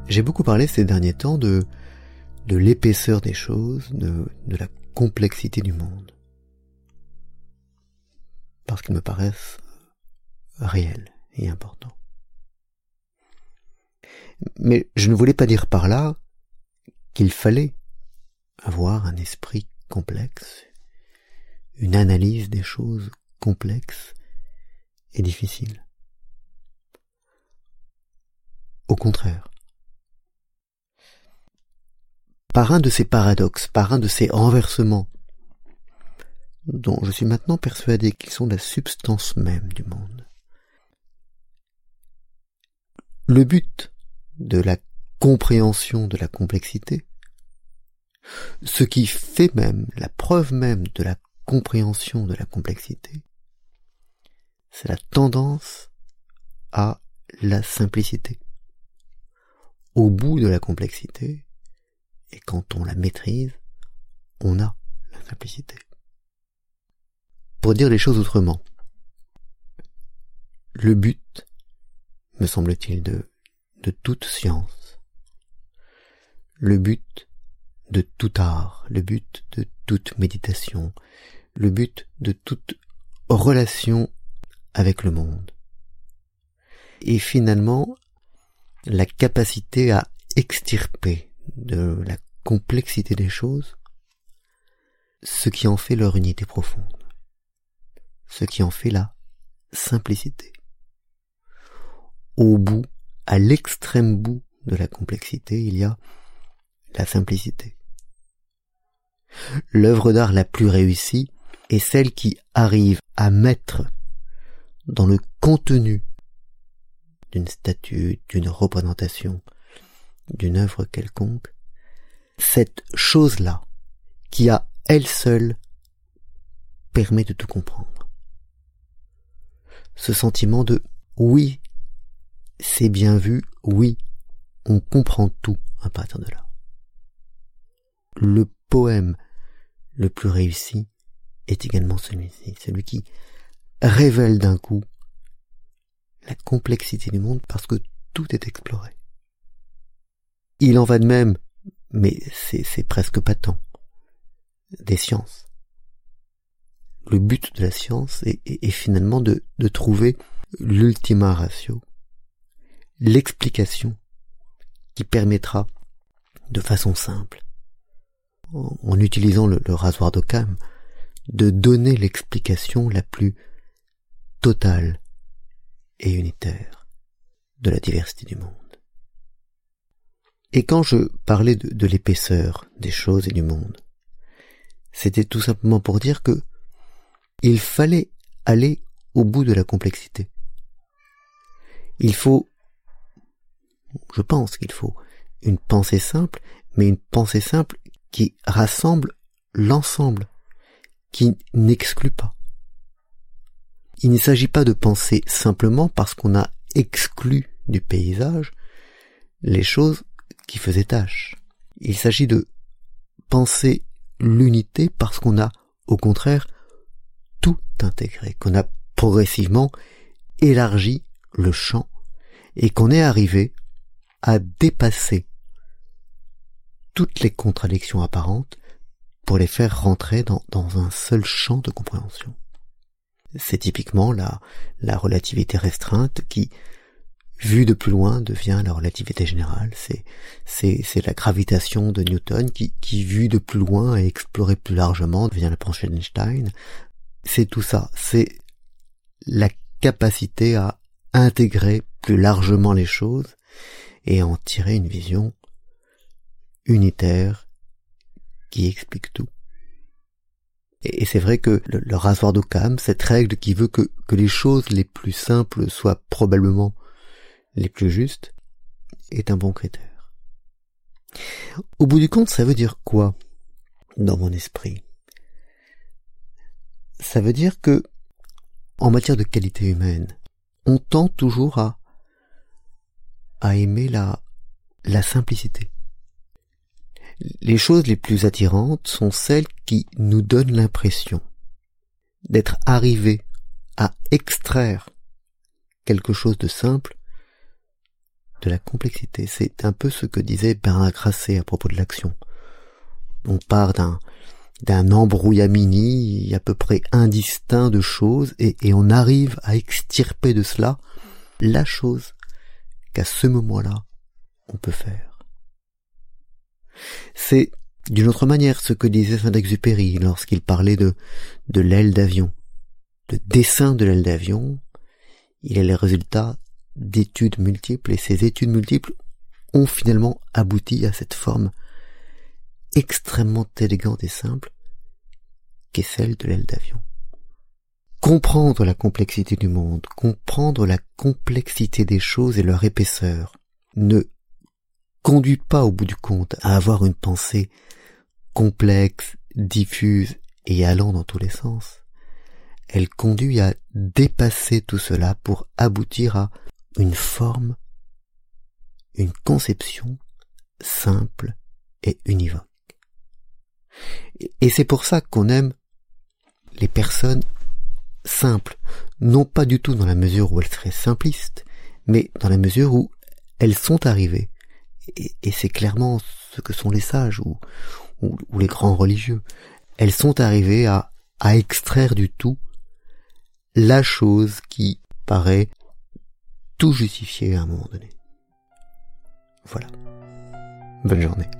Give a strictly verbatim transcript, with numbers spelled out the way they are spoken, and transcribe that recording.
J'ai beaucoup parlé ces derniers temps de, de l'épaisseur des choses, de, de la complexité du monde. Parce qu'ils me paraissent réels et importants. Mais je ne voulais pas dire par là qu'il fallait avoir un esprit complexe, une analyse des choses complexes et difficiles. Au contraire. Par un de ces paradoxes, par un de ces renversements, dont je suis maintenant persuadé qu'ils sont la substance même du monde. Le but de la compréhension de la complexité, ce qui fait même, la preuve même de la compréhension de la complexité, c'est la tendance à la simplicité. Au bout de la complexité, et quand on la maîtrise, on a la simplicité. Pour dire les choses autrement, le but, me semble-t-il, de, de toute science, le but de tout art, le but de toute méditation, le but de toute relation avec le monde, et finalement la capacité à extirper de la complexité des choses ce qui en fait leur unité profonde, ce qui en fait la simplicité. Au bout, à l'extrême bout de la complexité, il y a la simplicité. L'œuvre d'art la plus réussie est celle qui arrive à mettre dans le contenu d'une statue, d'une représentation, d'une œuvre quelconque, cette chose-là, qui à elle seule permet de tout comprendre. Ce sentiment de oui, c'est bien vu, oui, on comprend tout à partir de là. Le poème le plus réussi est également celui-ci, celui qui révèle d'un coup la complexité du monde parce que tout est exploré. Il en va de même, mais c'est, c'est presque patent, des sciences. Le but de la science est, est, est finalement de, de trouver l'ultima ratio, l'explication qui permettra de façon simple, en, en utilisant le, le rasoir d'Occam, de donner l'explication la plus totale et unitaire de la diversité du monde. Et quand je parlais de, de l'épaisseur des choses et du monde, c'était tout simplement pour dire que il fallait aller au bout de la complexité. Il faut, je pense qu'il faut, une pensée simple, mais une pensée simple qui rassemble l'ensemble, qui n'exclut pas. Il ne s'agit pas de penser simplement parce qu'on a exclu du paysage les choses qui faisaient tâche. Il s'agit de penser l'unité parce qu'on a, au contraire, tout intégré, qu'on a progressivement élargi le champ et qu'on est arrivé à dépasser toutes les contradictions apparentes pour les faire rentrer dans, dans un seul champ de compréhension. C'est typiquement la, la relativité restreinte qui, vue de plus loin, devient la relativité générale. C'est, c'est, c'est la gravitation de Newton qui, qui, vue de plus loin et explorée plus largement, devient la pensée d'Einstein. C'est tout ça. C'est la capacité à intégrer plus largement les choses et à en tirer une vision unitaire qui explique tout. Et c'est vrai que le, le rasoir d'Occam, cette règle qui veut que, que les choses les plus simples soient probablement les plus justes, est un bon critère. Au bout du compte, ça veut dire quoi dans mon esprit? Ça veut dire que, en matière de qualité humaine, on tend toujours à, à aimer la, la simplicité. Les choses les plus attirantes sont celles qui nous donnent l'impression d'être arrivés à extraire quelque chose de simple de la complexité. C'est un peu ce que disait Bernard Grasset à propos de l'action. On part d'un d'un embrouillamini à peu près indistinct de choses et, et on arrive à extirper de cela la chose qu'à ce moment-là on peut faire. C'est d'une autre manière ce que disait Saint-Exupéry lorsqu'il parlait de de l'aile d'avion. Le dessin de l'aile d'avion, il est le résultat d'études multiples, et ces études multiples ont finalement abouti à cette forme extrêmement élégante et simple qu'est celle de l'aile d'avion. Comprendre la complexité du monde, comprendre la complexité des choses et leur épaisseur, ne conduit pas au bout du compte à avoir une pensée complexe, diffuse et allant dans tous les sens. Elle conduit à dépasser tout cela pour aboutir à une forme, une conception simple et univoque. Et c'est pour ça qu'on aime les personnes simples, non pas du tout dans la mesure où elles seraient simplistes, mais dans la mesure où elles sont arrivées, et, et c'est clairement ce que sont les sages ou, ou, ou les grands religieux, elles sont arrivées à, à extraire du tout la chose qui paraît tout justifier à un moment donné. Voilà. Bonne journée.